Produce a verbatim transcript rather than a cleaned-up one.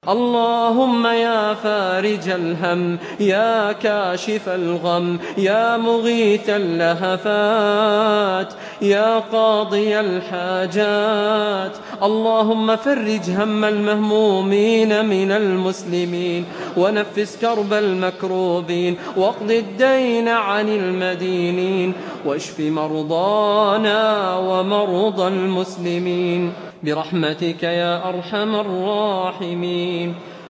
اللهم يا فارج الهم، يا كاشف الغم، يا مغيث اللهفات، يا قاضي الحاجات، اللهم فرج هم المهمومين من المسلمين، ونفس كرب المكروبين، واقض الدين عن المدينين، واشف مرضانا ومرضى المسلمين برحمتك يا أرحم الراحمين.